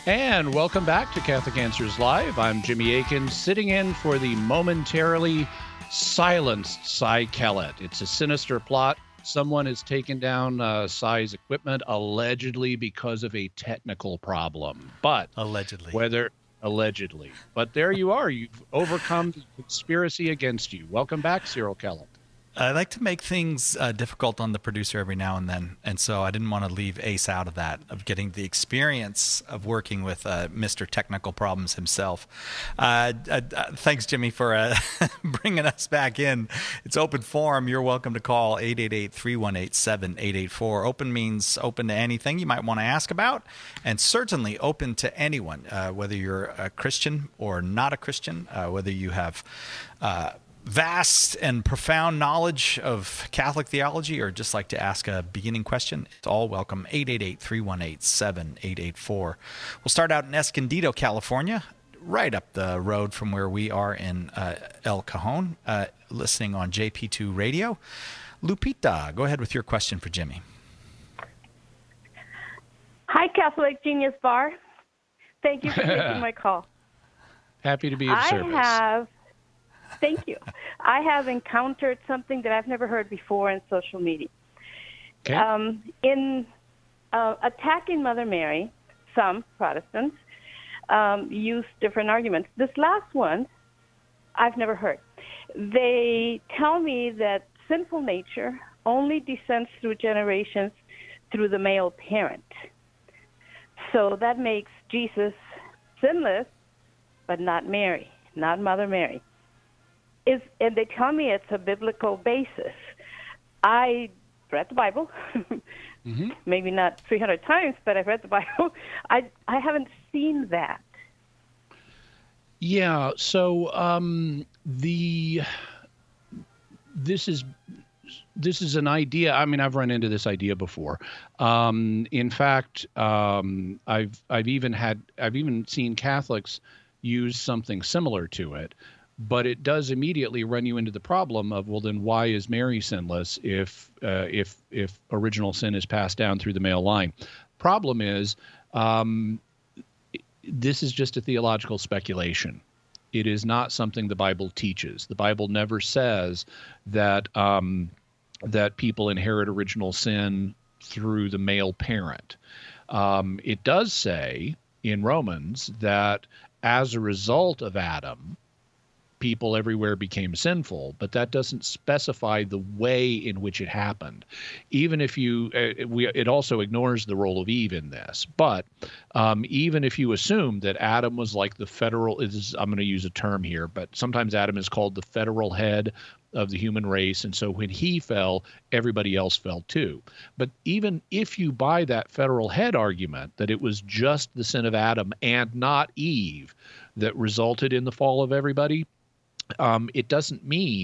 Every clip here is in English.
And welcome back to Catholic Answers Live. I'm Jimmy Akin, sitting in for the momentarily silenced Cy Kellett. It's a sinister plot. Someone has taken down Cy's equipment, allegedly because of a technical problem. But allegedly. But there you are. You've overcome the conspiracy against you. Welcome back, Cyril Kellett. I like to make things difficult on the producer every now and then, and so I didn't want to leave Ace out of that, of getting the experience of working with Mr. Technical Problems himself. Thanks, Jimmy, for bringing us back in. It's open forum. You're welcome to call 888-318-7884. Open means open to anything you might want to ask about, and certainly open to anyone, whether you're a Christian or not a Christian, whether you have vast and profound knowledge of Catholic theology or just like to ask a beginning question, it's all welcome. 888-318-7884. We'll start out in Escondido, California, right up the road from where we are in El Cajon, listening on JP2 Radio. Lupita, go ahead with your question for Jimmy. Hi, Catholic Genius Bar. Thank you for taking my call. Happy to be of service. Thank you. I have encountered something that I've never heard before in social media. Okay. In attacking Mother Mary, some Protestants use different arguments. This last one, I've never heard. They tell me that sinful nature only descends through generations through the male parent. So that makes Jesus sinless, but not Mary, not Mother Mary. And they tell me it's a biblical basis. I read the Bible, maybe not 300 times, but I've read the Bible. I haven't seen that. Yeah, so this is an idea. I mean, I've run into this idea before. In fact, I've even seen Catholics use something similar to it. But it does immediately run you into the problem of, well, then why is Mary sinless if original sin is passed down through the male line? Problem is, this is just a theological speculation. It is not something the Bible teaches. The Bible never says that that people inherit original sin through the male parent. It does say in Romans that as a result of Adam, people everywhere became sinful, but that doesn't specify the way in which it happened. Even if it also ignores the role of Eve in this. But even if you assume that Adam was like the federal, I'm going to use a term here, but sometimes Adam is called the federal head of the human race, and so when he fell, everybody else fell too. But even if you buy that federal head argument, that it was just the sin of Adam and not Eve that resulted in the fall of everybody, it doesn't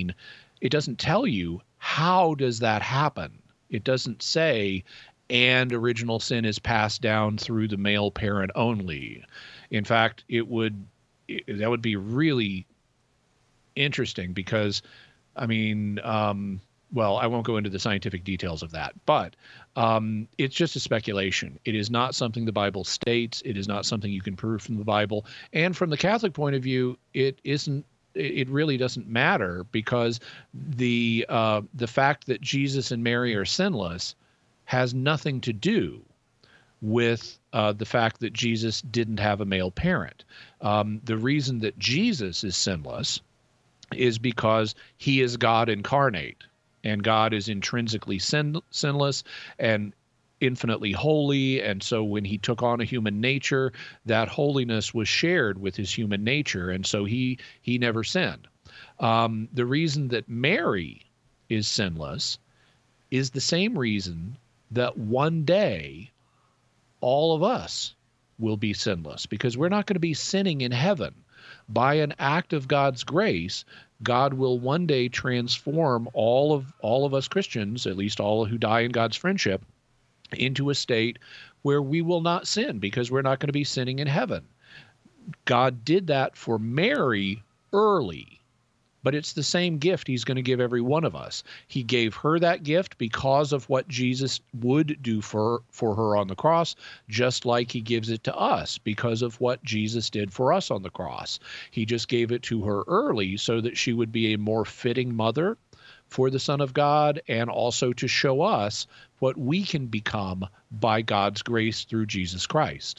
tell you how does that happen. It doesn't say, and original sin is passed down through the male parent only. In fact, that would be really interesting because, I mean, well, I won't go into the scientific details of that, but it's just a speculation. It is not something the Bible states. It is not something you can prove from the Bible. And from the Catholic point of view, it really doesn't matter because the fact that Jesus and Mary are sinless has nothing to do with the fact that Jesus didn't have a male parent. The reason that Jesus is sinless is because he is God incarnate, and God is intrinsically sinless and infinitely holy, and so when he took on a human nature, that holiness was shared with his human nature, and so he never sinned. The reason that Mary is sinless is the same reason that one day all of us will be sinless, because we're not going to be sinning in heaven. By an act of God's grace, God will one day transform all of us Christians, at least all who die in God's friendship, into a state where we will not sin, because we're not going to be sinning in heaven. God did that for Mary early, but it's the same gift he's going to give every one of us. He gave her that gift because of what Jesus would do for her on the cross, just like he gives it to us because of what Jesus did for us on the cross. He just gave it to her early so that she would be a more fitting mother for the Son of God, and also to show us what we can become by God's grace through Jesus Christ.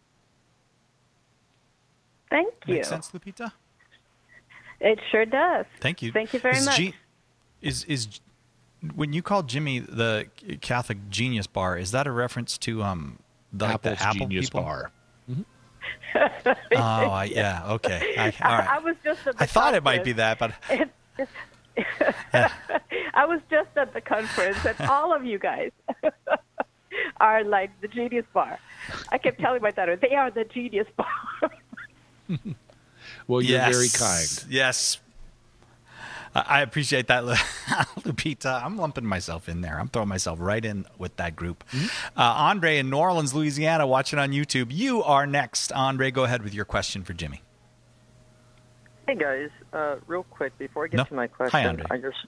Thank you. Makes sense, Lupita? It sure does. Thank you. Thank you very much. Is when you call Jimmy the Catholic Genius Bar, is that a reference to the Apple Genius people? Bar? Yeah, okay. All right. I was just at the I thought it conference. might be that, but I was just at the conference, and all of you guys are like the Genius Bar. I kept telling my daughter, they are the Genius Bar. Well, you're very kind. Yes. I appreciate that, Lupita. I'm lumping myself in there. I'm throwing myself right in with that group. Andre in New Orleans, Louisiana, watching on YouTube. You are next. Andre, go ahead with your question for Jimmy. Hey, guys. Real quick, before I get to my question, Hi, Andre.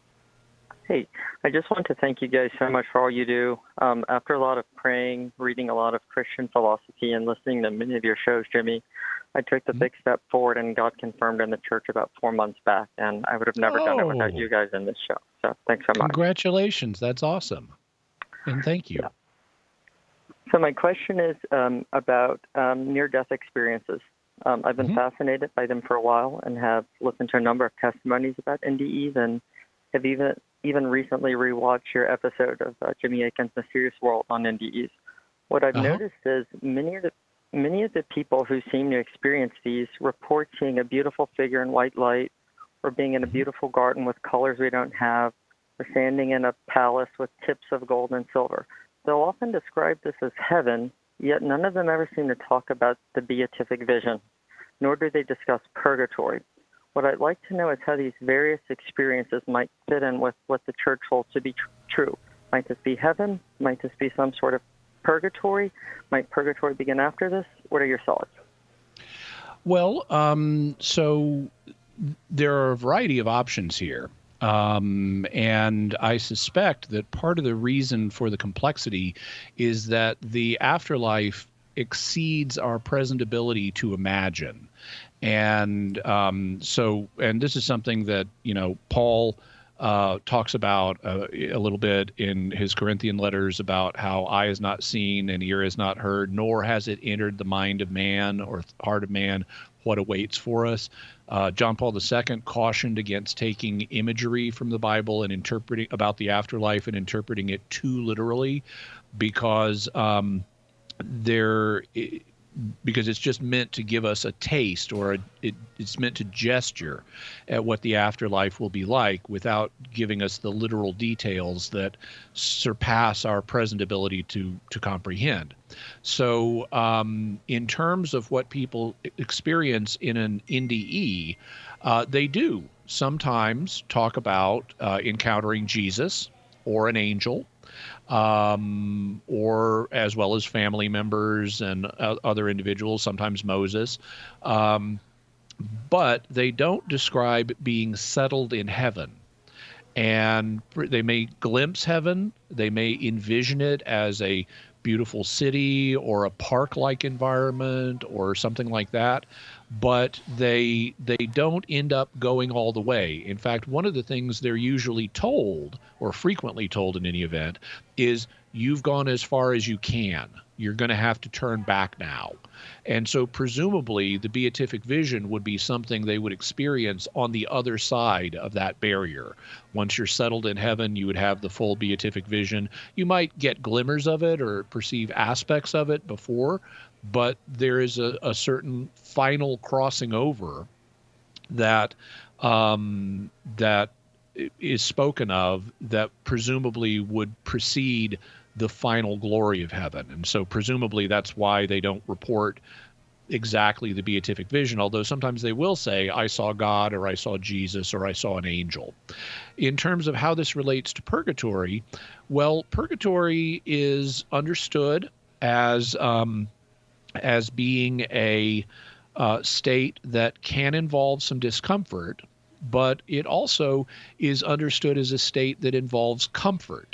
I just want to thank you guys so much for all you do. After a lot of praying, reading a lot of Christian philosophy, and listening to many of your shows, Jimmy, I took the big step forward and got confirmed in the church about 4 months back, and I would have never done it without you guys in this show. So thanks so much. Congratulations. That's awesome. And thank you. Yeah. So my question is about near-death experiences. I've been fascinated by them for a while and have listened to a number of testimonies about NDEs, and have even recently rewatched your episode of Jimmy Akin's Mysterious World on NDEs. What I've noticed is many of the people who seem to experience these report seeing a beautiful figure in white light, or being in a beautiful garden with colors we don't have, or standing in a palace with tips of gold and silver. They'll often describe this as heaven, yet none of them ever seem to talk about the beatific vision, nor do they discuss purgatory. What I'd like to know is how these various experiences might fit in with what the church holds to be true. Might this be heaven? Might this be some sort of purgatory? Might purgatory begin after this? What are your thoughts? Well, so there are a variety of options here. And I suspect that part of the reason for the complexity is that the afterlife exceeds our present ability to imagine. And and this is something that, Paul talks about a little bit in his Corinthian letters, about how eye has not seen and ear has not heard, nor has it entered the mind of man or heart of man what awaits for us. John Paul II cautioned against taking imagery from the Bible and interpreting about the afterlife and interpreting it too literally, because because it's just meant to give us a taste, or it's meant to gesture at what the afterlife will be like without giving us the literal details that surpass our present ability to comprehend. So in terms of what people experience in an NDE, they do sometimes talk about encountering Jesus or an angel, or as well as family members and other individuals, sometimes Moses. But they don't describe being settled in heaven. And they may glimpse heaven. They may envision it as a beautiful city or a park-like environment or something like that. But they don't end up going all the way. In fact, one of the things they're usually told, or frequently told in any event, is you've gone as far as you can. You're going to have to turn back now. And so presumably the beatific vision would be something they would experience on the other side of that barrier. Once you're settled in heaven, you would have the full beatific vision. You might get glimmers of it or perceive aspects of it before, but there is a certain final crossing over that that is spoken of that presumably would precede the final glory of heaven. And so presumably that's why they don't report exactly the beatific vision, although sometimes they will say, I saw God, or I saw Jesus, or I saw an angel. In terms of how this relates to purgatory, well, purgatory is understood as being a state that can involve some discomfort, but it also is understood as a state that involves comfort.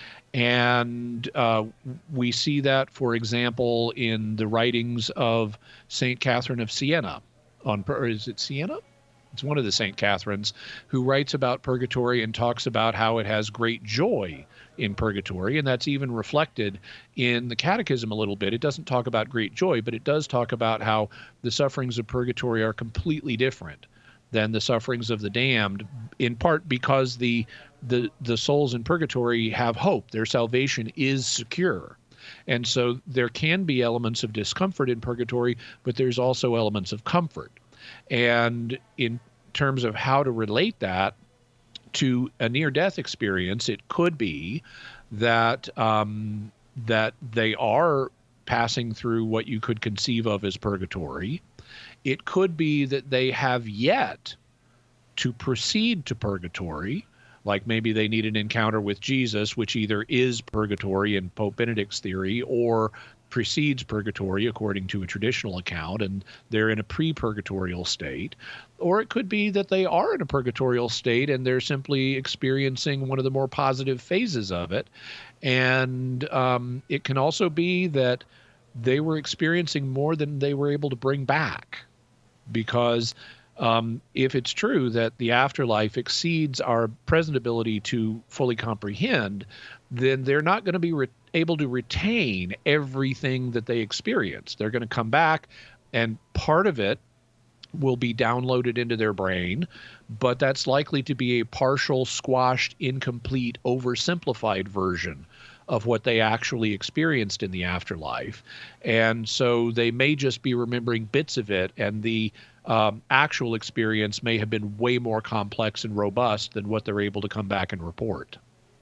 And we see that, for example, in the writings of St. Catherine of Siena. Or is it Siena? It's one of the St. Catherines, who writes about purgatory and talks about how it has great joy in purgatory. And that's even reflected in the Catechism a little bit. It doesn't talk about great joy, but it does talk about how the sufferings of purgatory are completely different than the sufferings of the damned, in part because the souls in purgatory have hope. Their salvation is secure. And so there can be elements of discomfort in purgatory, but there's also elements of comfort. And in terms of how to relate that to a near-death experience, it could be that that they are passing through what you could conceive of as purgatory. It could be that they have yet to proceed to purgatory, like maybe they need an encounter with Jesus, which either is purgatory in Pope Benedict's theory or precedes purgatory according to a traditional account, and they're in a pre-purgatorial state. Or it could be that they are in a purgatorial state and they're simply experiencing one of the more positive phases of it. And it can also be that they were experiencing more than they were able to bring back, because if it's true that the afterlife exceeds our present ability to fully comprehend, then they're not going to be able to retain everything that they experience. They're going to come back, and part of it will be downloaded into their brain, but that's likely to be a partial, squashed, incomplete, oversimplified version of what they actually experienced in the afterlife. And so they may just be remembering bits of it, and the actual experience may have been way more complex and robust than what they're able to come back and report.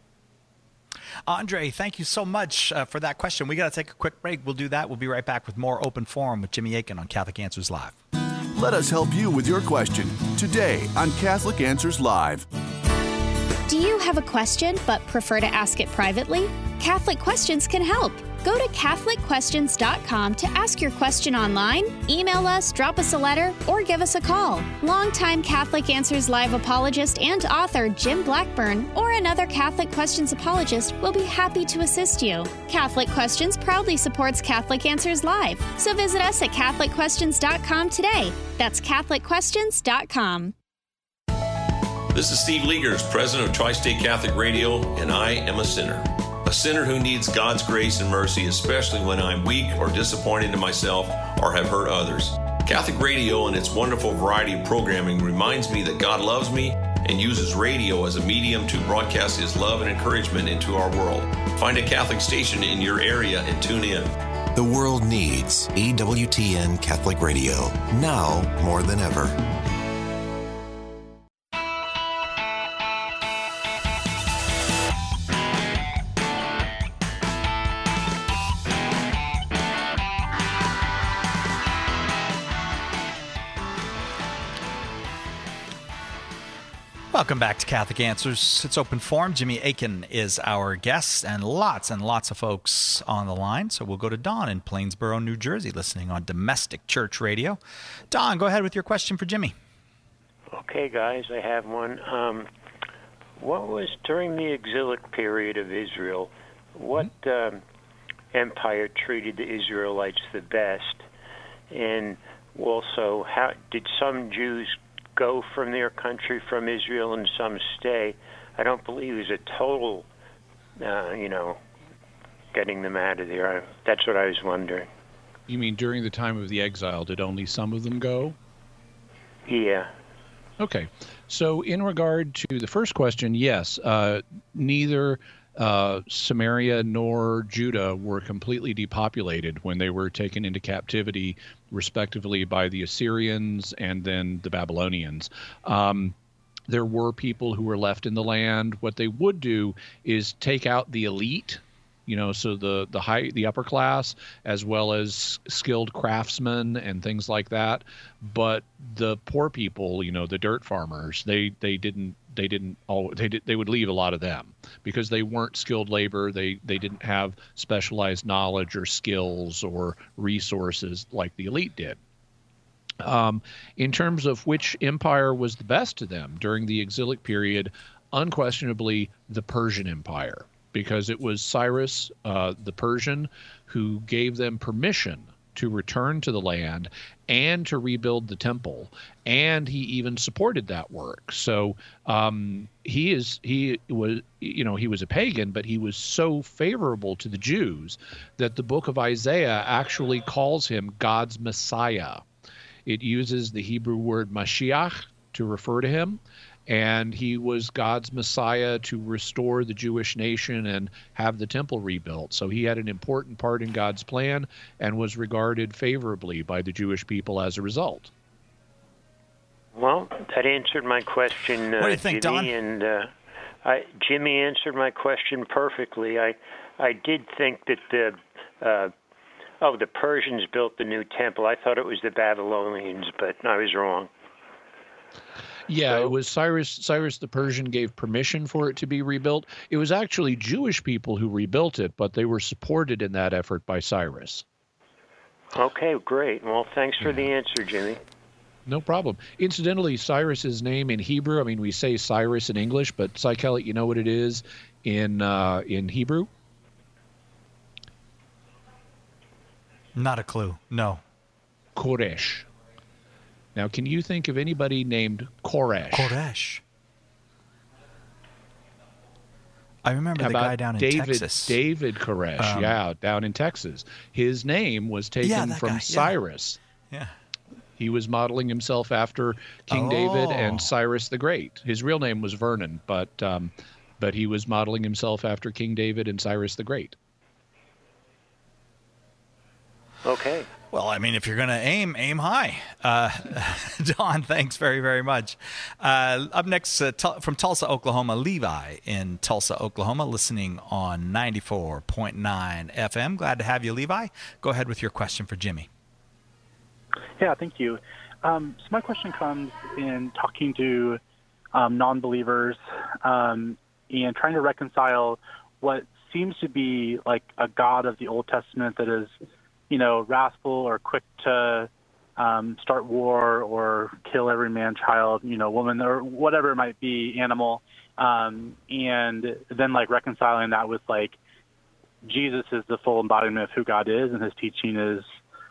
Andre, thank you so much for that question. We got to take a quick break. We'll do that. We'll be right back with more Open Forum with Jimmy Akin on Catholic Answers Live. Let us help you with your question today on Catholic Answers Live. Do you have a question but prefer to ask it privately? Catholic Questions can help. Go to CatholicQuestions.com to ask your question online, email us, drop us a letter, or give us a call. Longtime Catholic Answers Live apologist and author Jim Blackburn or another Catholic Questions apologist will be happy to assist you. Catholic Questions proudly supports Catholic Answers Live, so visit us at CatholicQuestions.com today. That's CatholicQuestions.com. This is Steve Liegers, president of Tri-State Catholic Radio, and I am a sinner. A sinner who needs God's grace and mercy, especially when I'm weak or disappointed in myself or have hurt others. Catholic Radio and its wonderful variety of programming reminds me that God loves me and uses radio as a medium to broadcast His love and encouragement into our world. Find a Catholic station in your area and tune in. The world needs EWTN Catholic Radio, now more than ever. Welcome back to Catholic Answers. It's Open Forum. Jimmy Akin is our guest, and lots of folks on the line. So we'll go to Don in Plainsboro, New Jersey, listening on Domestic Church Radio. Don, go ahead with your question for Jimmy. Okay, guys, I have one. What was, during the exilic period of Israel, what empire treated the Israelites the best? And also, how did some Jews go from their country, from Israel, and some stay? I don't believe there's a total, getting them out of there. That's what I was wondering. You mean during the time of the exile, did only some of them go? Yeah. Okay. So in regard to the first question, yes, neither Samaria nor Judah were completely depopulated when they were taken into captivity, respectively, by the Assyrians and then the Babylonians. There were people who were left in the land. What they would do is take out the elite, so the upper class, as well as skilled craftsmen and things like that. But the poor people, the dirt farmers, they would leave a lot of them because they weren't skilled labor. They didn't have specialized knowledge or skills or resources like the elite did. In terms of which empire was the best to them during the exilic period, unquestionably the Persian Empire, because it was Cyrus the Persian who gave them permission to return to the land and to rebuild the temple, and he even supported that work. So he was a pagan, but he was so favorable to the Jews that the book of Isaiah actually calls him God's Messiah. It uses the Hebrew word Mashiach to refer to him, and he was God's Messiah to restore the Jewish nation and have the temple rebuilt. So he had an important part in God's plan and was regarded favorably by the Jewish people as a result. Well, that answered my question, what do you think, Jimmy, Don? And Jimmy answered my question perfectly. I did think that the Persians built the new temple. I thought it was the Babylonians, but I was wrong. Yeah, it was Cyrus the Persian gave permission for it to be rebuilt. It was actually Jewish people who rebuilt it, but they were supported in that effort by Cyrus. Okay, great. Well, thanks for the answer, Jimmy. No problem. Incidentally, Cyrus's name in Hebrew, I mean, we say Cyrus in English, but Cy Kellett, you know what it is in Hebrew? Not a clue. No. Koresh. Now, can you think of anybody named Koresh? Koresh. I remember the guy down in Texas. David Koresh, down in Texas. His name was taken from Cyrus. Yeah. He was modeling himself after King David and Cyrus the Great. His real name was Vernon, but he was modeling himself after King David and Cyrus the Great. Okay. Well, I mean, if you're going to aim high. Don, thanks very, very much. Up next from Tulsa, Oklahoma, Levi in Tulsa, Oklahoma, listening on 94.9 FM. Glad to have you, Levi. Go ahead with your question for Jimmy. Yeah, thank you. So my question comes in talking to non-believers and trying to reconcile what seems to be like a God of the Old Testament that is, wrathful or quick to start war or kill every man, child, woman, or whatever it might be, animal, and then reconciling that with Jesus is the full embodiment of who God is, and his teaching is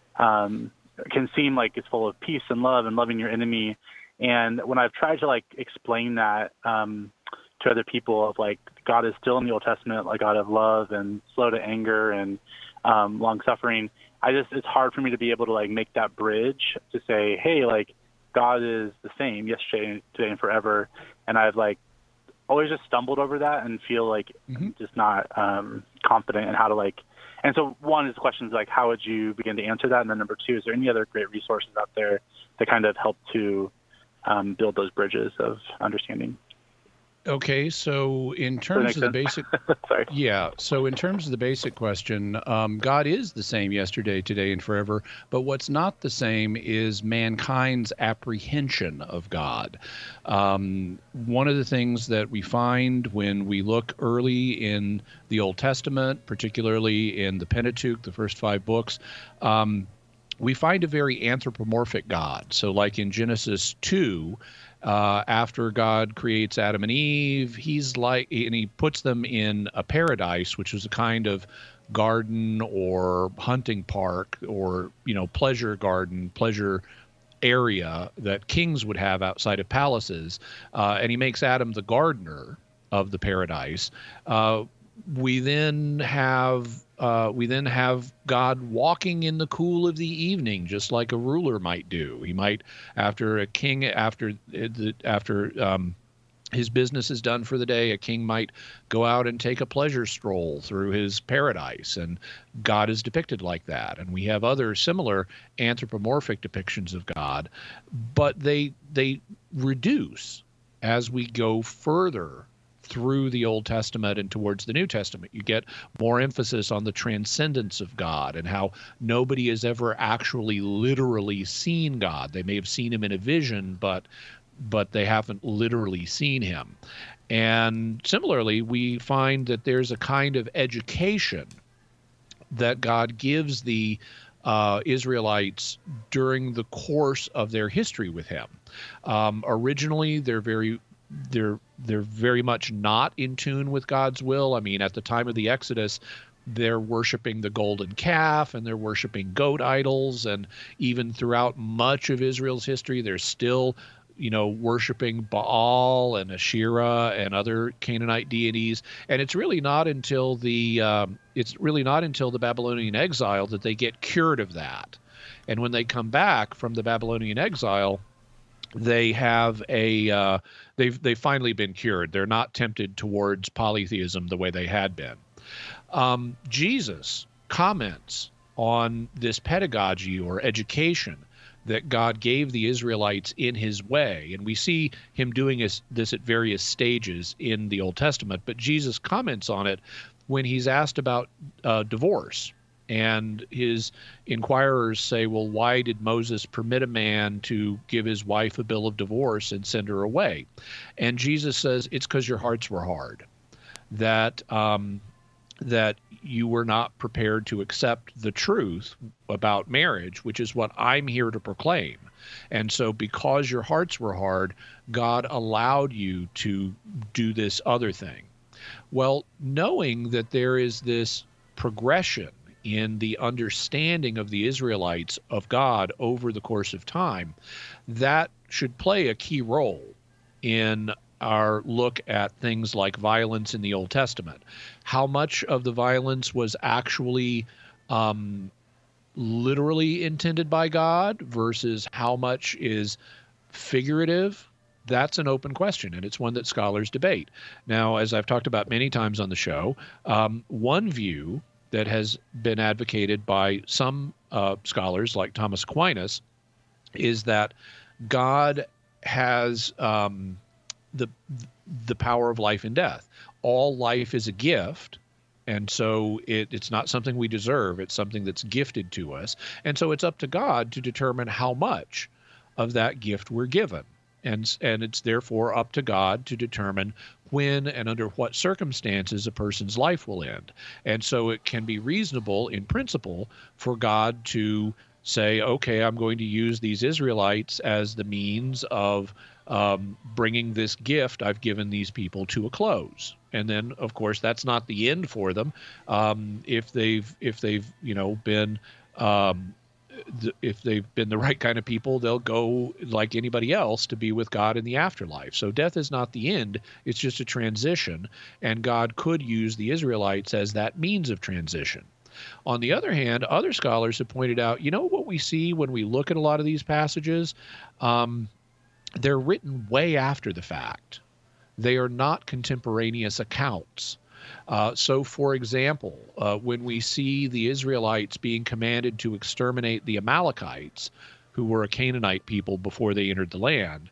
can seem like it's full of peace and love and loving your enemy. And when I've tried to explain that to other people of God is still in the Old Testament, God of love and slow to anger and long suffering, it's hard for me to be able to make that bridge to say, hey, God is the same yesterday, today, and forever. And I've always just stumbled over that and feel just not confident in how to and so one is the question is how would you begin to answer that? And then number two, is there any other great resources out there that kind of help to build those bridges of understanding? Okay, so in terms of the basic, so in terms of the basic question, God is the same yesterday, today, and forever. But what's not the same is mankind's apprehension of God. One of the things that we find when we look early in the Old Testament, particularly in the Pentateuch, the first 5 books, we find a very anthropomorphic God. So like in Genesis 2, after God creates Adam and Eve, and he puts them in a paradise, which is a kind of garden or hunting park or, pleasure garden, pleasure area that kings would have outside of palaces. And he makes Adam the gardener of the paradise. We then have God walking in the cool of the evening, just like a ruler might do. He might, after his business is done for the day, a king might go out and take a pleasure stroll through his paradise, and God is depicted like that. And we have other similar anthropomorphic depictions of God, but they reduce as we go further through the Old Testament and towards the New Testament. You get more emphasis on the transcendence of God and how nobody has ever actually literally seen God. They may have seen him in a vision, but they haven't literally seen him. And similarly, we find that there's a kind of education that God gives the Israelites during the course of their history with him. Originally, they're very much not in tune with God's will. I mean, at the time of the Exodus, they're worshiping the golden calf and they're worshiping goat idols. And even throughout much of Israel's history, they're still, worshiping Baal and Asherah and other Canaanite deities. And it's really not until the Babylonian exile that they get cured of that. And when they come back from the Babylonian exile, they have they've finally been cured. They're not tempted towards polytheism the way they had been. Jesus comments on this pedagogy or education that God gave the Israelites in his way. And we see him doing this at various stages in the Old Testament, but Jesus comments on it when he's asked about divorce. And his inquirers say, well, why did Moses permit a man to give his wife a bill of divorce and send her away? And Jesus says, it's because your hearts were hard, that you were not prepared to accept the truth about marriage, which is what I'm here to proclaim. And so because your hearts were hard, God allowed you to do this other thing. Well, knowing that there is this progression in the understanding of the Israelites of God over the course of time, that should play a key role in our look at things like violence in the Old Testament. How much of the violence was actually literally intended by God versus how much is figurative? That's an open question, and it's one that scholars debate. Now, as I've talked about many times on the show, one view that has been advocated by some scholars like Thomas Aquinas is that God has the power of life and death. All life is a gift, and so it's not something we deserve. It's something that's gifted to us. And so it's up to God to determine how much of that gift we're given. And it's therefore up to God to determine when and under what circumstances a person's life will end. And so it can be reasonable in principle for God to say, okay, I'm going to use these Israelites as the means of bringing this gift I've given these people to a close. And then, of course, that's not the end for them. If they've been if they've been the right kind of people, they'll go like anybody else to be with God in the afterlife. So death is not the end. It's just a transition. And God could use the Israelites as that means of transition. On the other hand, other scholars have pointed out, what we see when we look at a lot of these passages, they're written way after the fact. They are not contemporaneous accounts. So, for example, when we see the Israelites being commanded to exterminate the Amalekites, who were a Canaanite people before they entered the land,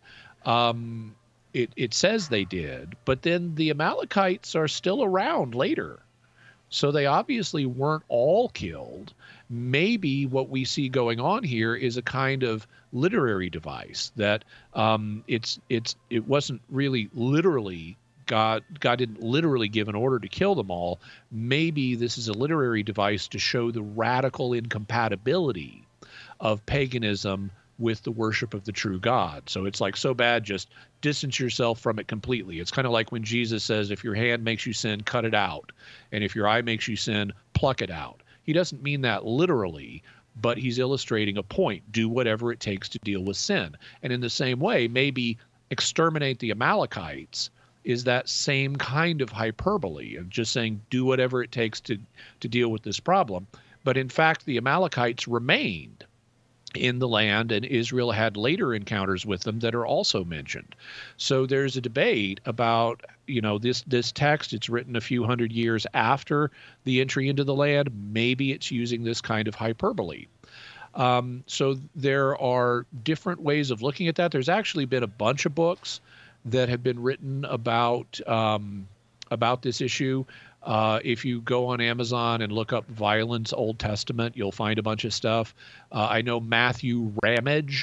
it says they did, but then the Amalekites are still around later. So they obviously weren't all killed. Maybe what we see going on here is a kind of literary device that it wasn't really literally God didn't literally give an order to kill them all. Maybe this is a literary device to show the radical incompatibility of paganism with the worship of the true God. So it's like, so bad, just distance yourself from it completely. It's kind of like when Jesus says, if your hand makes you sin, cut it out. And if your eye makes you sin, pluck it out. He doesn't mean that literally, but he's illustrating a point. Do whatever it takes to deal with sin. And in the same way, maybe exterminate the Amalekites is that same kind of hyperbole of just saying, do whatever it takes to deal with this problem. But in fact, the Amalekites remained in the land, and Israel had later encounters with them that are also mentioned. So there's a debate about, this text. It's written a few hundred years after the entry into the land. Maybe it's using this kind of hyperbole. So there are different ways of looking at that. There's actually been a bunch of books that have been written about this issue. If you go on Amazon and look up Violence Old Testament, you'll find a bunch of stuff. I know Matthew Ramage,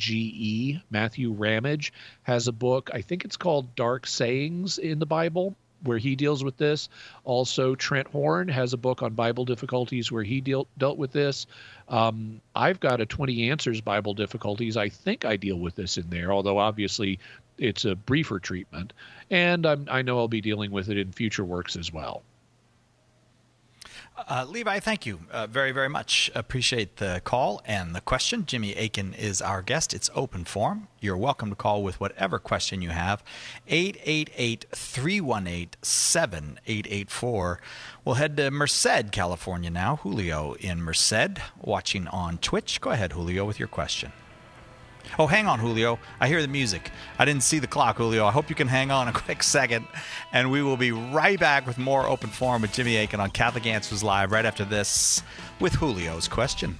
Ramage, Matthew Ramage has a book. I think it's called Dark Sayings in the Bible. deals with this. Also, Trent Horn has a book on Bible difficulties where he dealt with this. I've got a 20 Answers Bible Difficulties. I think I deal with this in there, although obviously it's a briefer treatment. And I know I'll be dealing with it in future works as well. Levi, thank you very, very much. Appreciate the call and the question. Jimmy Akin is our guest. It's open forum. You're welcome to call with whatever question you have. 888-318-7884. We'll head to Merced, California now. Julio in Merced, watching on Twitch. Go ahead, Julio, with your question. Oh, hang on, Julio. I hear the music. I didn't see the clock, Julio. I hope you can hang on a quick second, and we will be right back with more Open Forum with Jimmy Akin on Catholic Answers Live right after this with Julio's question.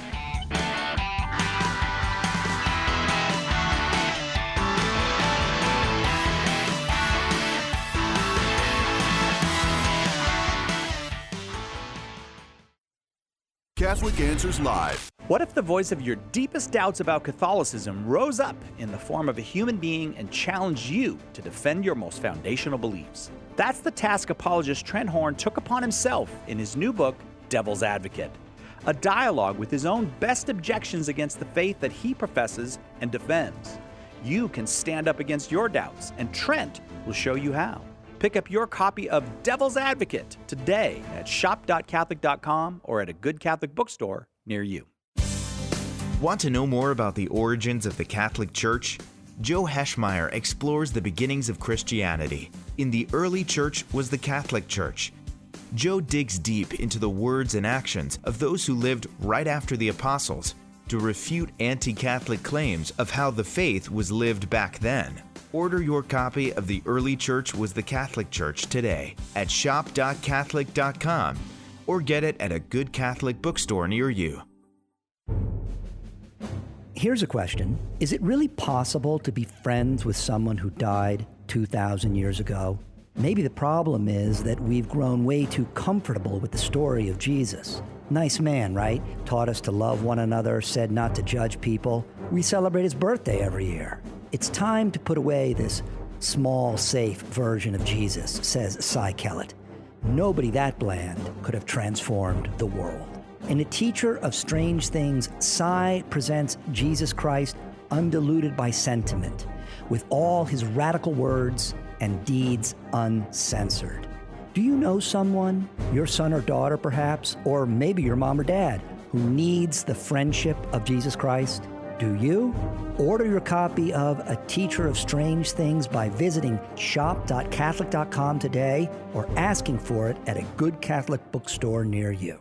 Catholic Answers Live. What if the voice of your deepest doubts about Catholicism rose up in the form of a human being and challenged you to defend your most foundational beliefs? That's the task apologist Trent Horn took upon himself in his new book, Devil's Advocate, a dialogue with his own best objections against the faith that he professes and defends. You can stand up against your doubts, and Trent will show you how. Pick up your copy of Devil's Advocate today at shop.catholic.com or at a good Catholic bookstore near you. Want to know more about the origins of the Catholic Church? Joe Heschmeyer explores the beginnings of Christianity. In the early church was the Catholic Church. Joe digs deep into the words and actions of those who lived right after the apostles to refute anti-Catholic claims of how the faith was lived back then. Order your copy of The Early Church Was the Catholic Church today at shop.catholic.com or get it at a good Catholic bookstore near you. Here's a question. Is it really possible to be friends with someone who died 2,000 years ago? Maybe the problem is that we've grown way too comfortable with the story of Jesus. Nice man, right? Taught us to love one another, said not to judge people. We celebrate his birthday every year. It's time to put away this small, safe version of Jesus, says Cy Kellett. Nobody that bland could have transformed the world. In A Teacher of Strange Things, Cy presents Jesus Christ undiluted by sentiment, with all his radical words and deeds uncensored. Do you know someone, your son or daughter perhaps, or maybe your mom or dad, who needs the friendship of Jesus Christ? Do you? Order your copy of A Teacher of Strange Things by visiting shop.catholic.com today or asking for it at a good Catholic bookstore near you.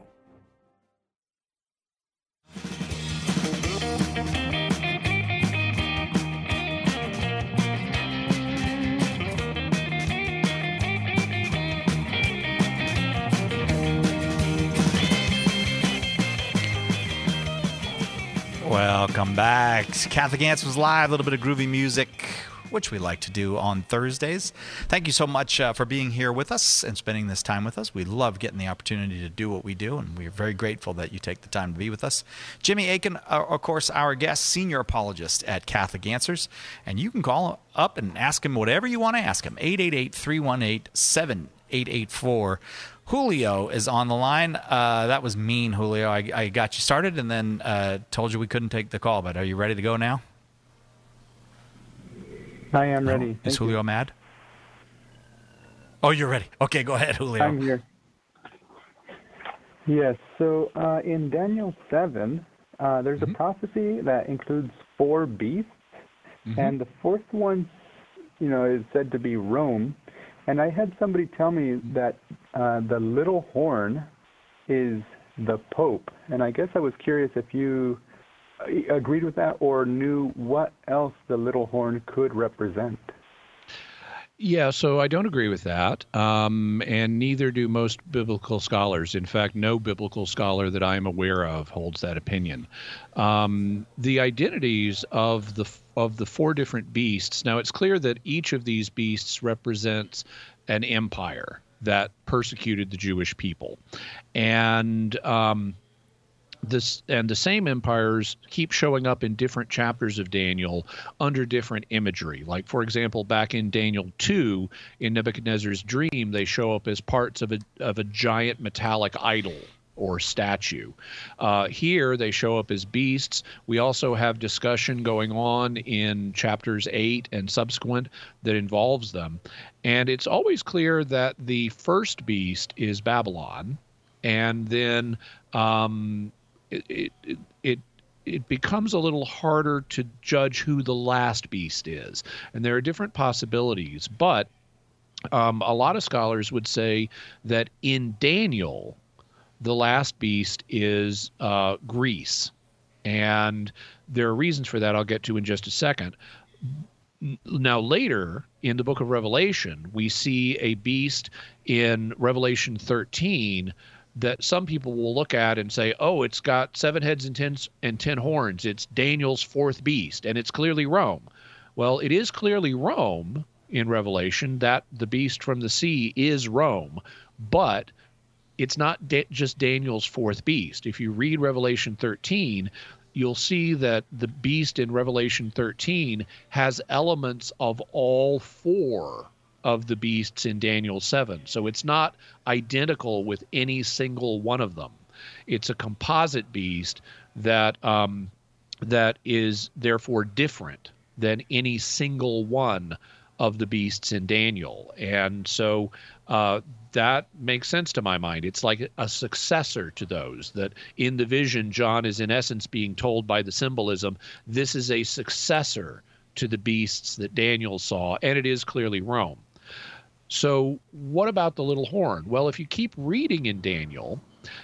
Welcome back. Catholic Answers Live, a little bit of groovy music, which we like to do on Thursdays. Thank you so much for being here with us and spending this time with us. We love getting the opportunity to do what we do, and we're very grateful that you take the time to be with us. Jimmy Akin, of course, our guest, senior apologist at Catholic Answers, and you can call up and ask him whatever you want to ask him, 888-318-7884. Julio is on the line. That was mean, Julio. I got you started and then told you we couldn't take the call, but are you ready to go now? I am ready. Is Julio mad? Oh, you're ready. Okay, go ahead, Julio. I'm here. Yes, so in Daniel 7, there's a prophecy that includes 4 beasts, and the fourth one, is said to be Rome. And I had somebody tell me that the little horn is the Pope. And I guess I was curious if you agreed with that or knew what else the little horn could represent. Yeah, so I don't agree with that, and neither do most biblical scholars. In fact, no biblical scholar that I'm aware of holds that opinion. The identities of the 4 different beasts. Now, it's clear that each of these beasts represents an empire that persecuted the Jewish people, and the same empires keep showing up in different chapters of Daniel under different imagery. Like, for example, back in Daniel 2, in Nebuchadnezzar's dream, they show up as parts of a giant metallic idol or statue. Here, they show up as beasts. We also have discussion going on in chapters 8 and subsequent that involves them. And it's always clear that the first beast is Babylon, and then it becomes a little harder to judge who the last beast is. And there are different possibilities, but a lot of scholars would say that in Daniel, the last beast is Greece. And there are reasons for that I'll get to in just a second. Now, later in the book of Revelation, we see a beast in Revelation 13 that some people will look at and say, oh, it's got 7 heads and 10 horns. It's Daniel's fourth beast, and it's clearly Rome. Well, it is clearly Rome in Revelation, that the beast from the sea is Rome, but it's not just Daniel's fourth beast. If you read Revelation 13, you'll see that the beast in Revelation 13 has elements of all 4 of the beasts in Daniel 7. So it's not identical with any single one of them. It's a composite beast that that is therefore different than any single one of the beasts in Daniel. And so that makes sense to my mind. It's like a successor to those, that in the vision, John is in essence being told by the symbolism, this is a successor to the beasts that Daniel saw, and it is clearly Rome. So what about the little horn? Well, if you keep reading in Daniel,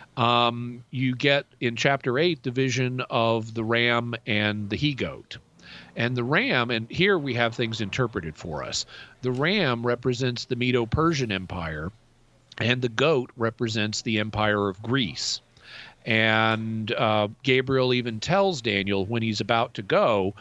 you get in chapter 8 the vision of the ram and the he-goat. And the ram, and here we have things interpreted for us. The ram represents the Medo-Persian Empire, and the goat represents the Empire of Greece. And Gabriel even tells Daniel when he's about to go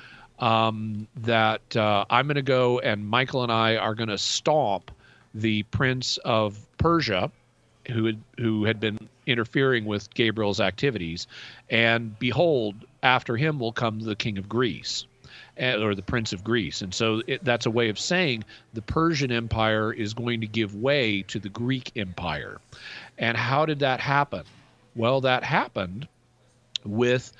that I'm going to go and Michael and I are going to stomp the prince of Persia, who had been interfering with Gabriel's activities, and behold, after him will come the king of Greece, or the prince of Greece. And so that's a way of saying the Persian Empire is going to give way to the Greek Empire. And how did that happen? Well, that happened with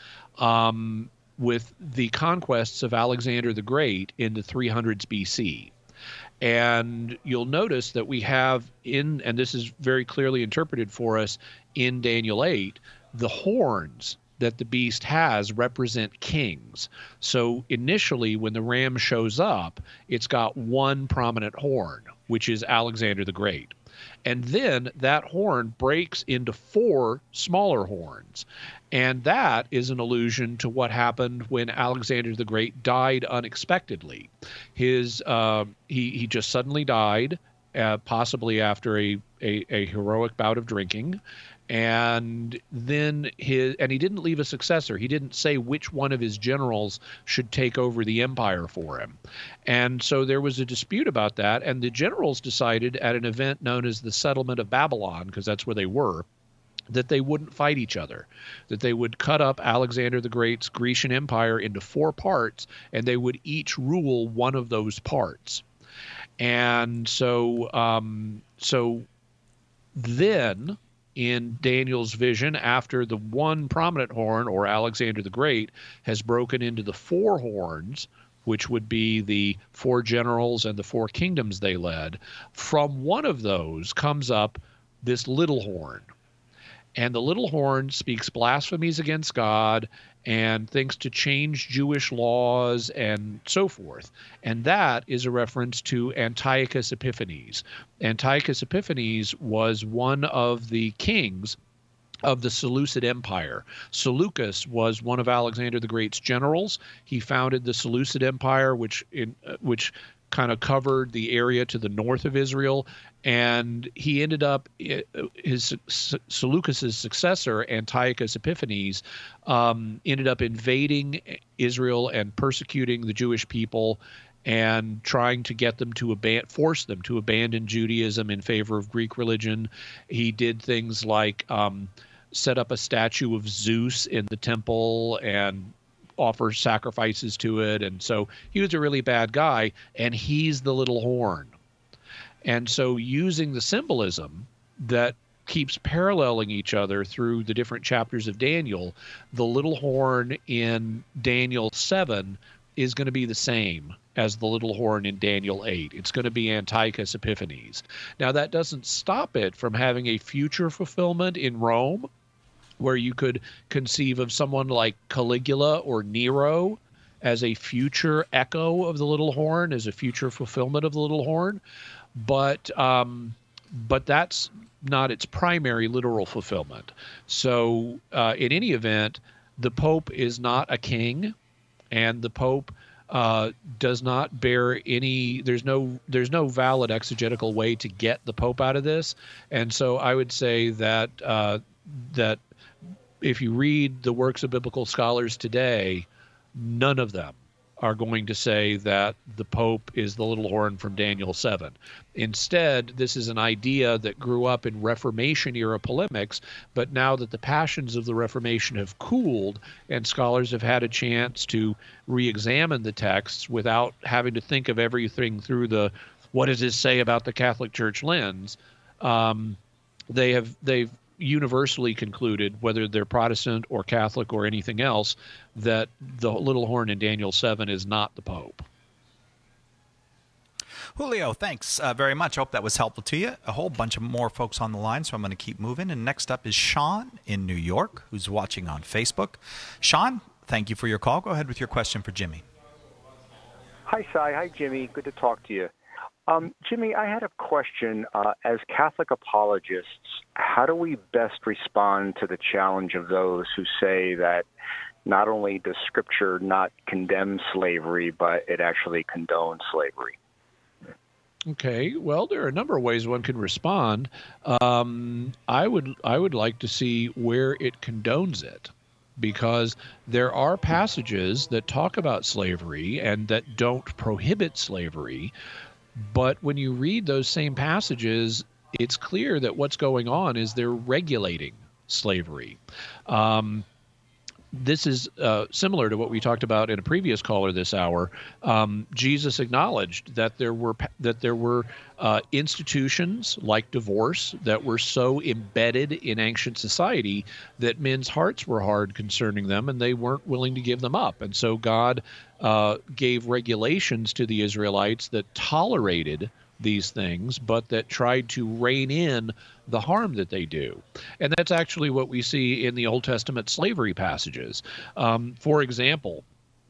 the conquests of Alexander the Great in the 300s BC. And you'll notice that we have and this is very clearly interpreted for us in Daniel 8, the horns that the beast has represent kings. So initially, when the ram shows up, it's got one prominent horn, which is Alexander the Great. And then that horn breaks into 4 smaller horns. And that is an allusion to what happened when Alexander the Great died unexpectedly. He just suddenly died, possibly after a heroic bout of drinking. And then he didn't leave a successor. He didn't say which one of his generals should take over the empire for him. And so there was a dispute about that, and the generals decided at an event known as the Settlement of Babylon, because that's where they were, that they wouldn't fight each other, that they would cut up Alexander the Great's Grecian Empire into 4 parts, and they would each rule one of those parts. And so then in Daniel's vision, after the one prominent horn, or Alexander the Great, has broken into the 4 horns, which would be the 4 generals and the 4 kingdoms they led, from one of those comes up this little horn. And the little horn speaks blasphemies against God and thinks to change Jewish laws and so forth. And that is a reference to Antiochus Epiphanes. Antiochus Epiphanes was one of the kings of the Seleucid Empire. Seleucus was one of Alexander the Great's generals. He founded the Seleucid Empire, which kind of covered the area to the north of Israel, and he ended up, Seleucus's successor, Antiochus Epiphanes, ended up invading Israel and persecuting the Jewish people and trying to get them to force them to abandon Judaism in favor of Greek religion. He did things like set up a statue of Zeus in the temple and offer sacrifices to it. And so he was a really bad guy, and he's the little horn. And so using the symbolism that keeps paralleling each other through the different chapters of Daniel, the little horn in Daniel 7 is going to be the same as the little horn in Daniel 8. It's going to be Antiochus Epiphanes. Now, that doesn't stop it from having a future fulfillment in Rome, where you could conceive of someone like Caligula or Nero as a future echo of the little horn, as a future fulfillment of the little horn. But that's not its primary literal fulfillment. So in any event, the Pope is not a king, and the Pope does not bear any, there's no valid exegetical way to get the Pope out of this. And so I would say that that if you read the works of biblical scholars today, none of them are going to say that the Pope is the little horn from Daniel 7. Instead, this is an idea that grew up in Reformation-era polemics, but now that the passions of the Reformation have cooled and scholars have had a chance to re-examine the texts without having to think of everything through the what does this say about the Catholic Church lens, they've universally concluded, whether they're Protestant or Catholic or anything else, that the little horn in Daniel 7 is not the Pope. Julio, thanks very much. I hope that was helpful to you. A whole bunch of more folks on the line, so I'm going to keep moving. And next up is Sean in New York, who's watching on Facebook. Sean, thank you for your call. Go ahead with your question for Jimmy. Hi, Cy. Hi, Jimmy. Good to talk to you. Jimmy, I had a question. As Catholic apologists, how do we best respond to the challenge of those who say that not only does Scripture not condemn slavery, but it actually condones slavery? Okay, well, there are a number of ways one can respond. I would like to see where it condones it, because there are passages that talk about slavery and that don't prohibit slavery. But when you read those same passages, it's clear that what's going on is they're regulating slavery. This is similar to what we talked about in a previous caller this hour. Jesus acknowledged that there were institutions like divorce that were so embedded in ancient society that men's hearts were hard concerning them, and they weren't willing to give them up. And so God gave regulations to the Israelites that tolerated these things, but that tried to rein in the harm that they do. And that's actually what we see in the Old Testament slavery passages. For example,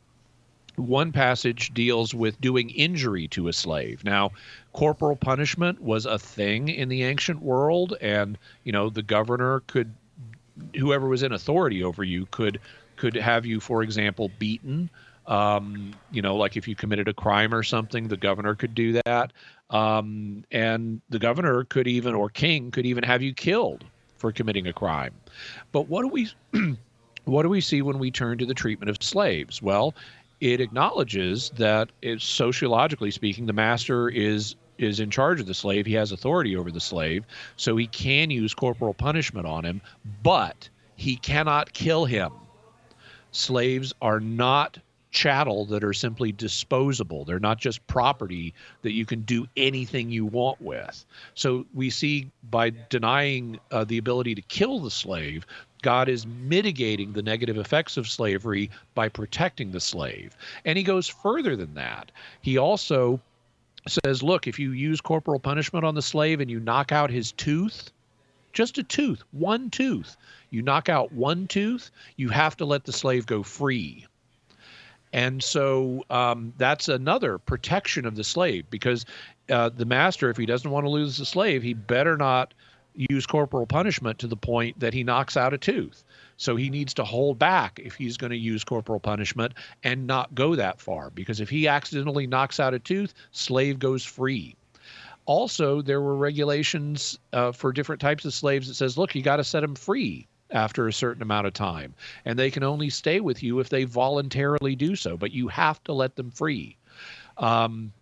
one passage deals with doing injury to a slave. Now, corporal punishment was a thing in the ancient world, and the governor could, whoever was in authority over you, could have you, for example, beaten. Like if you committed a crime or something, the governor could do that. And the governor could even, or king could even have you killed for committing a crime. But what do we see when we turn to the treatment of slaves? Well, it acknowledges that sociologically speaking, the master is in charge of the slave. He has authority over the slave, so he can use corporal punishment on him, but he cannot kill him. Slaves are not chattel that are simply disposable. They're not just property that you can do anything you want with. So we see by denying the ability to kill the slave, God is mitigating the negative effects of slavery by protecting the slave. And he goes further than that. He also says, look, if you use corporal punishment on the slave and you knock out his tooth, just a tooth, one tooth, you knock out one tooth, you have to let the slave go free. And so that's another protection of the slave, because the master, if he doesn't want to lose the slave, he better not use corporal punishment to the point that he knocks out a tooth. So he needs to hold back if he's going to use corporal punishment and not go that far, because if he accidentally knocks out a tooth, slave goes free. Also, there were regulations for different types of slaves that says, look, you got to set them free after a certain amount of time, and they can only stay with you if they voluntarily do so, but you have to let them free.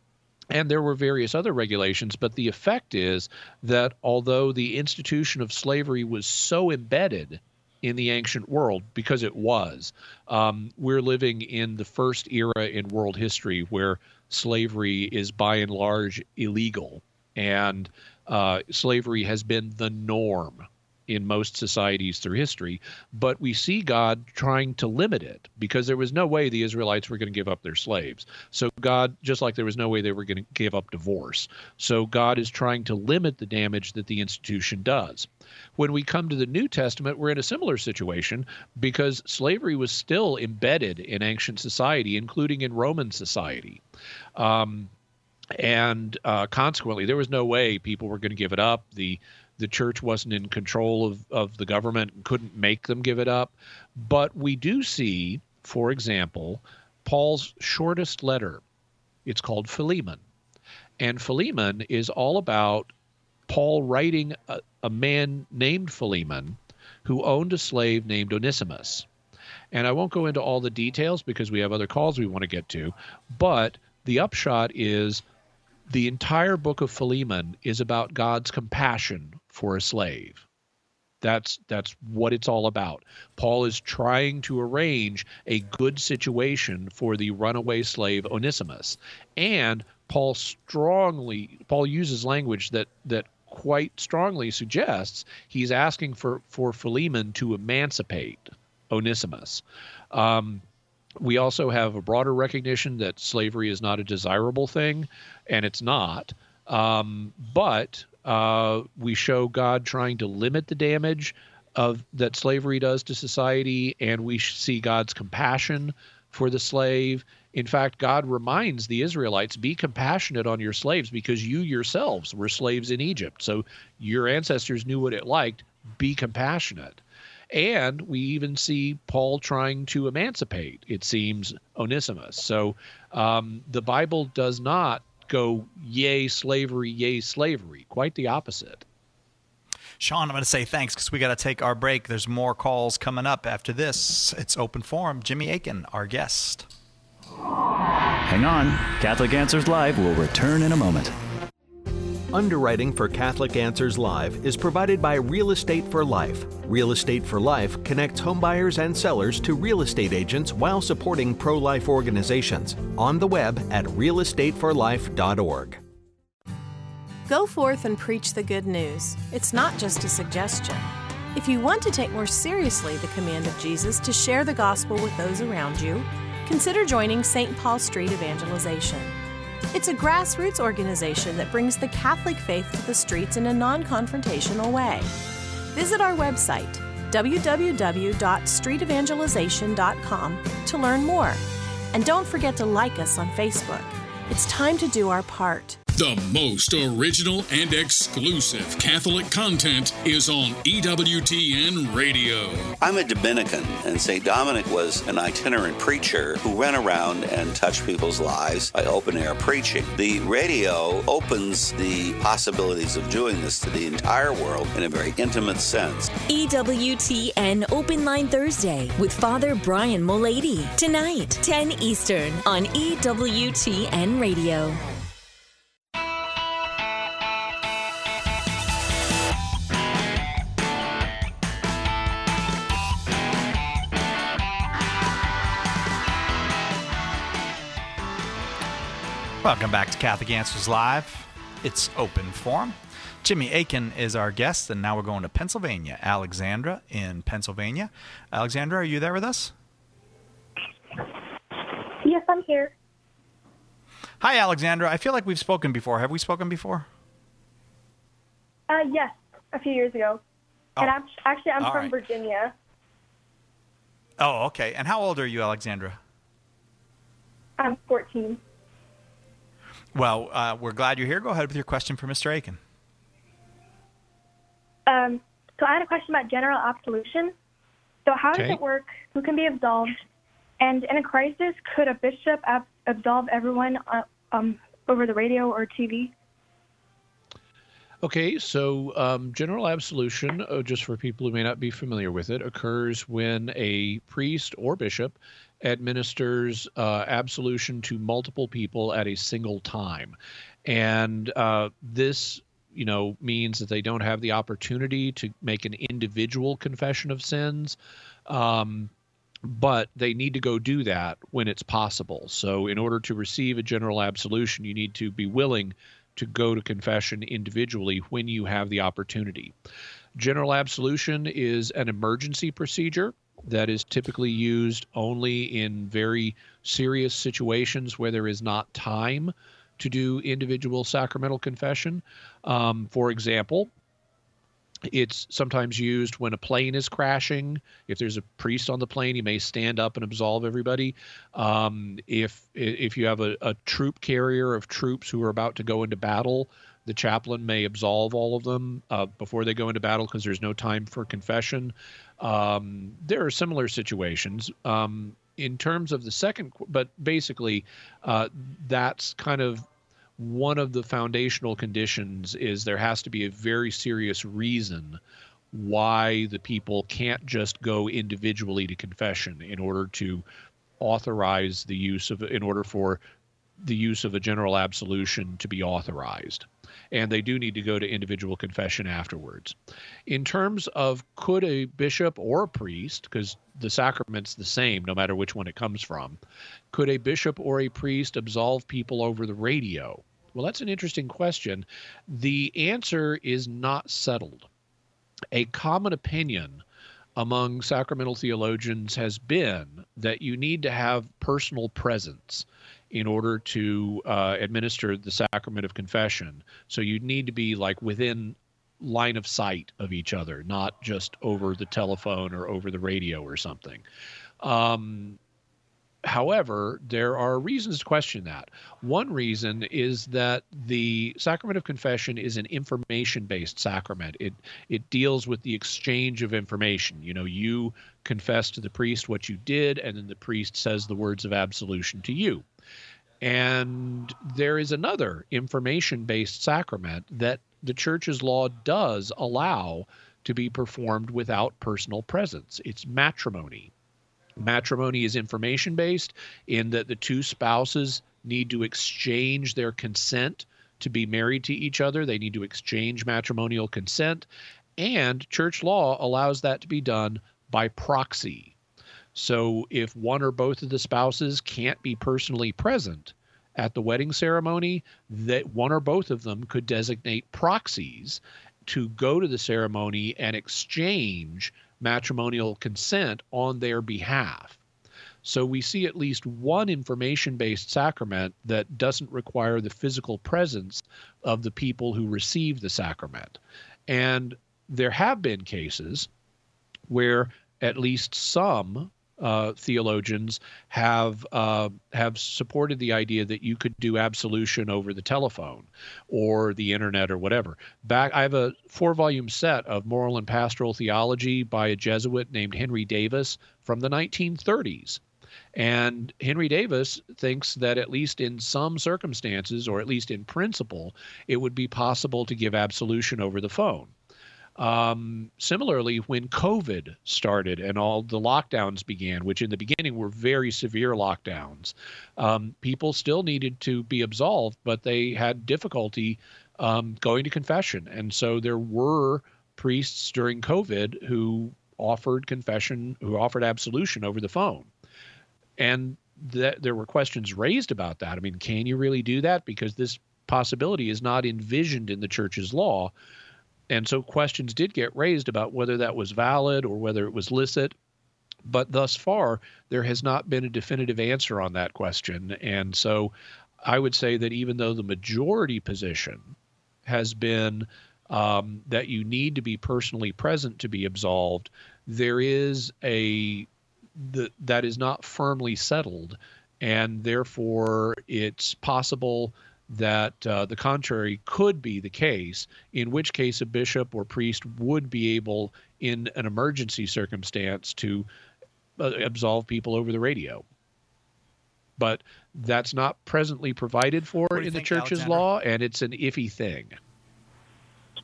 And there were various other regulations, but the effect is that although the institution of slavery was so embedded in the ancient world, because it was, we're living in the first era in world history where slavery is by and large illegal, and slavery has been the norm in most societies through history. But we see God trying to limit it because there was no way the Israelites were going to give up their slaves. So God, just like there was no way they were going to give up divorce. So God is trying to limit the damage that the institution does. When we come to the New Testament, we're in a similar situation because slavery was still embedded in ancient society, including in Roman society. And consequently, there was no way people were going to give it up. The church wasn't in control of the government and couldn't make them give it up. But we do see, for example, Paul's shortest letter. It's called Philemon. And Philemon is all about Paul writing a man named Philemon who owned a slave named Onesimus. And I won't go into all the details because we have other calls we want to get to. But the upshot is the entire book of Philemon is about God's compassion for a slave. That's what it's all about. Paul is trying to arrange a good situation for the runaway slave Onesimus. And Paul uses language that quite strongly suggests he's asking for Philemon to emancipate Onesimus. We also have a broader recognition that slavery is not a desirable thing, and it's not. But we show God trying to limit the damage that slavery does to society, and we see God's compassion for the slave. In fact, God reminds the Israelites, be compassionate on your slaves because you yourselves were slaves in Egypt. So your ancestors knew what it liked. Be compassionate. And we even see Paul trying to emancipate, it seems, Onesimus. So the Bible does not go, yay, slavery. Quite the opposite. Sean, I'm going to say thanks because we got to take our break. There's more calls coming up after this. It's Open Forum. Jimmy Akin, our guest. Hang on. Catholic Answers Live will return in a moment. Underwriting for Catholic Answers Live is provided by Real Estate for Life. Real Estate for Life connects homebuyers and sellers to real estate agents while supporting pro-life organizations. On the web at realestateforlife.org. Go forth and preach the good news. It's not just a suggestion. If you want to take more seriously the command of Jesus to share the gospel with those around you, consider joining St. Paul Street Evangelization. It's a grassroots organization that brings the Catholic faith to the streets in a non-confrontational way. Visit our website, www.streetevangelization.com, to learn more. And don't forget to like us on Facebook. It's time to do our part. The most original and exclusive Catholic content is on EWTN Radio. I'm a Dominican, and St. Dominic was an itinerant preacher who ran around and touched people's lives by open-air preaching. The radio opens the possibilities of doing this to the entire world in a very intimate sense. EWTN Open Line Thursday with Father Brian Mulady. Tonight, 10 Eastern on EWTN Radio. Welcome back to Catholic Answers Live. It's Open Forum. Jimmy Akin is our guest, and now we're going to Pennsylvania. Alexandra in Pennsylvania. Alexandra, are you there with us? Yes, I'm here. Hi, Alexandra. I feel like we've spoken before. Have we spoken before? Yes, a few years ago. Oh. And I'm All from right. Virginia. Oh, okay. And how old are you, Alexandra? I'm 14. Well, we're glad you're here. Go ahead with your question for Mr. Akin. So I had a question about general absolution. So how does it work? Who can be absolved? And in a crisis, could a bishop absolve everyone over the radio or TV? Okay, so general absolution, just for people who may not be familiar with it, occurs when a priest or bishop administers absolution to multiple people at a single time. And this, means that they don't have the opportunity to make an individual confession of sins. But they need to go do that when it's possible. So in order to receive a general absolution, you need to be willing to go to confession individually when you have the opportunity. General absolution is an emergency procedure that is typically used only in very serious situations where there is not time to do individual sacramental confession. For example, it's sometimes used when a plane is crashing. If there's a priest on the plane, he may stand up and absolve everybody. If you have a troop carrier of troops who are about to go into battle, the chaplain may absolve all of them before they go into battle because there's no time for confession. There are similar situations. In terms of the second, but basically, that's kind of one of the foundational conditions is there has to be a very serious reason why the people can't just go individually to confession in order to authorize the use of, in order for the use of a general absolution to be authorized. And they do need to go to individual confession afterwards. In terms of could a bishop or a priest, because the sacrament's the same no matter which one it comes from, could a bishop or a priest absolve people over the radio? Well, that's an interesting question. The answer is not settled. A common opinion among sacramental theologians has been that you need to have personal presence in order to administer the sacrament of confession. So you need to be like within line of sight of each other, not just over the telephone or over the radio or something. However, there are reasons to question that. One reason is that the sacrament of confession is an information-based sacrament. It deals with the exchange of information. You confess to the priest what you did, and then the priest says the words of absolution to you. And there is another information-based sacrament that the Church's law does allow to be performed without personal presence. It's matrimony. Matrimony is information-based in that the two spouses need to exchange their consent to be married to each other. They need to exchange matrimonial consent, and church law allows that to be done by proxy. So if one or both of the spouses can't be personally present at the wedding ceremony, that one or both of them could designate proxies to go to the ceremony and exchange matrimonial consent on their behalf. So we see at least one information-based sacrament that doesn't require the physical presence of the people who receive the sacrament. And there have been cases where at least some theologians have supported the idea that you could do absolution over the telephone or the internet or whatever. I have a 4-volume set of moral and pastoral theology by a Jesuit named Henry Davis from the 1930s. And Henry Davis thinks that at least in some circumstances, or at least in principle, it would be possible to give absolution over the phone. Similarly, when COVID started and all the lockdowns began, which in the beginning were very severe lockdowns, people still needed to be absolved, but they had difficulty going to confession. And so there were priests during COVID who offered confession, who offered absolution over the phone. And there were questions raised about that. I mean, can you really do that? Because this possibility is not envisioned in the Church's law. And so questions did get raised about whether that was valid or whether it was licit. But thus far, there has not been a definitive answer on that question. And so I would say that even though the majority position has been that you need to be personally present to be absolved, there is that is not firmly settled. And therefore, it's possible that the contrary could be the case, in which case a bishop or priest would be able, in an emergency circumstance, to absolve people over the radio. But that's not presently provided for in the Church's law, and it's an iffy thing.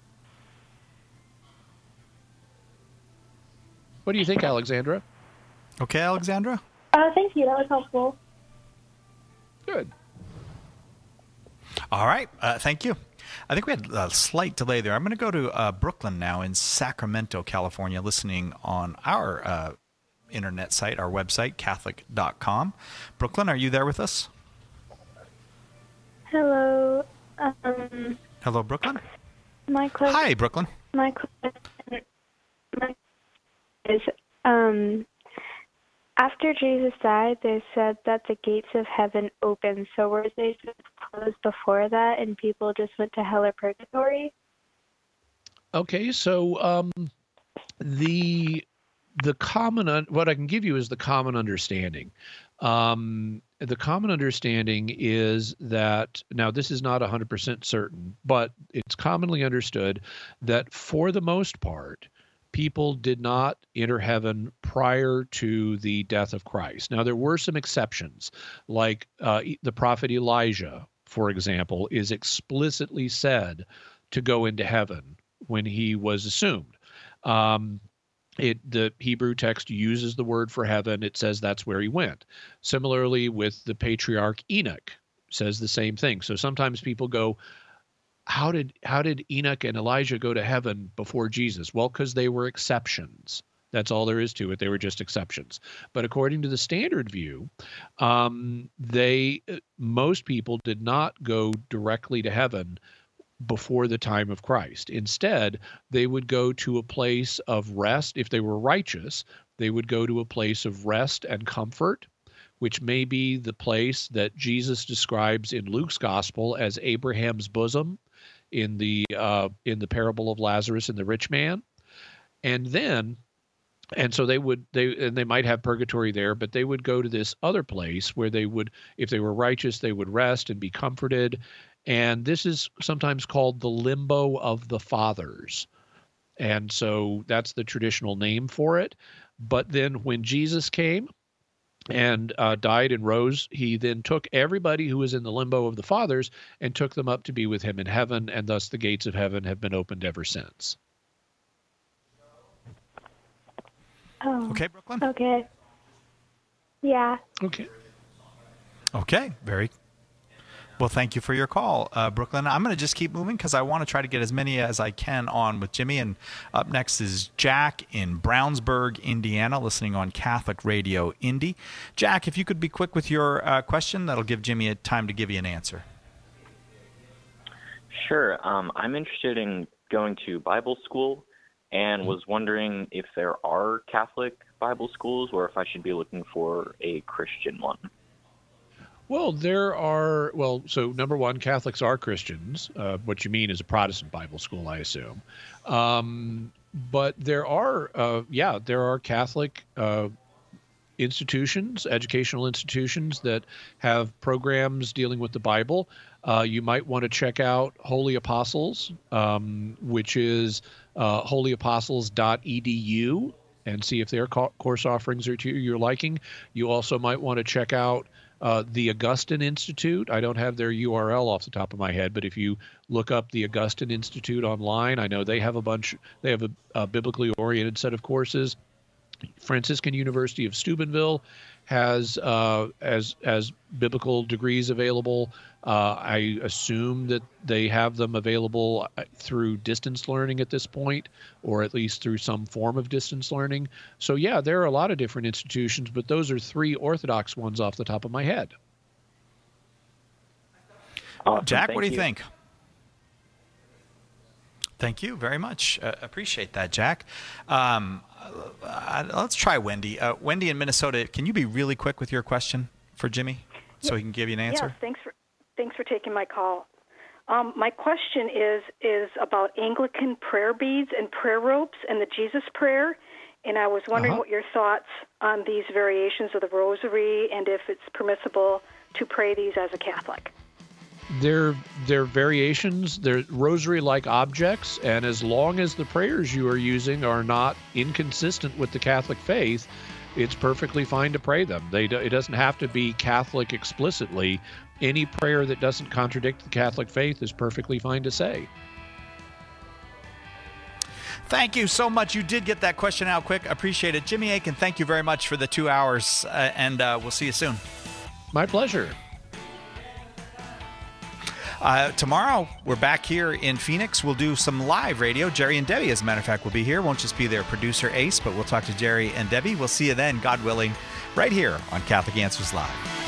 What do you think, Alexandra? Okay, Alexandra? Thank you. That was helpful. Good. All right. Thank you. I think we had a slight delay there. I'm going to go to Brooklyn now in Sacramento, California, listening on our internet site, our website, Catholic.com. Brooklyn, are you there with us? Hello. Hello, Brooklyn. My question. Hi, Brooklyn. My question is, after Jesus died, they said that the gates of heaven opened. So were they closed before that, and people just went to hell or purgatory? Okay, so the common what I can give you is the common understanding. The common understanding is that, now this is not 100% certain, but it's commonly understood that for the most part, people did not enter heaven prior to the death of Christ. Now, there were some exceptions, like the prophet Elijah, for example, is explicitly said to go into heaven when he was assumed. The Hebrew text uses the word for heaven. It says that's where he went. Similarly, with the patriarch Enoch, says the same thing. So sometimes people go, how did Enoch and Elijah go to heaven before Jesus? Well, because they were exceptions. That's all there is to it. They were just exceptions. But according to the standard view, most people did not go directly to heaven before the time of Christ. Instead, they would go to a place of rest. If they were righteous, they would go to a place of rest and comfort, which may be the place that Jesus describes in Luke's gospel as Abraham's bosom in the parable of Lazarus and the rich man. And so they might have purgatory there, but they would go to this other place where they would, if they were righteous, they would rest and be comforted. And this is sometimes called the limbo of the fathers. And so that's the traditional name for it. But then when Jesus came and died and rose, he then took everybody who was in the limbo of the fathers and took them up to be with him in heaven, and thus the gates of heaven have been opened ever since. Oh. Okay, Brooklyn? Okay. Yeah. Okay, very well. Thank you for your call, Brooklyn. I'm going to just keep moving because I want to try to get as many as I can on with Jimmy. And up next is Jack in Brownsburg, Indiana, listening on Catholic Radio Indy. Jack, if you could be quick with your question, that'll give Jimmy a time to give you an answer. Sure. I'm interested in going to Bible school and was wondering if there are Catholic Bible schools or if I should be looking for a Christian one. Well, so number one, Catholics are Christians. What you mean is a Protestant Bible school, I assume. But there are Catholic institutions, educational institutions that have programs dealing with the Bible. You might want to check out Holy Apostles, which is holyapostles.edu, and see if their course offerings are to your liking. You also might want to check out the Augustine Institute. I don't have their URL off the top of my head, but if you look up the Augustine Institute online, I know they have a biblically oriented set of courses. Franciscan University of Steubenville has biblical degrees available. I assume that they have them available through distance learning at this point, or at least through some form of distance learning. So yeah, there are a lot of different institutions, but those are three Orthodox ones off the top of my head. Awesome. Jack, what do you think? Thank you very much. Appreciate that, Jack. Let's try Wendy. Wendy in Minnesota, can you be really quick with your question for Jimmy so he can give you an answer? Yeah, thanks for taking my call. My question is about Anglican prayer beads and prayer ropes and the Jesus prayer, and I was wondering what your thoughts on these variations of the rosary and if it's permissible to pray these as a Catholic. They're variations, they're rosary-like objects, and as long as the prayers you are using are not inconsistent with the Catholic faith, it's perfectly fine to pray them. It doesn't have to be Catholic explicitly. Any prayer that doesn't contradict the Catholic faith is perfectly fine to say. Thank you so much. You did get that question out quick. Appreciate it. Jimmy Akin, thank you very much for the 2 hours, and we'll see you soon. My pleasure. Tomorrow, we're back here in Phoenix. We'll do some live radio. Jerry and Debbie, as a matter of fact, will be here. Won't just be their producer, Ace, but we'll talk to Jerry and Debbie. We'll see you then, God willing, right here on Catholic Answers Live.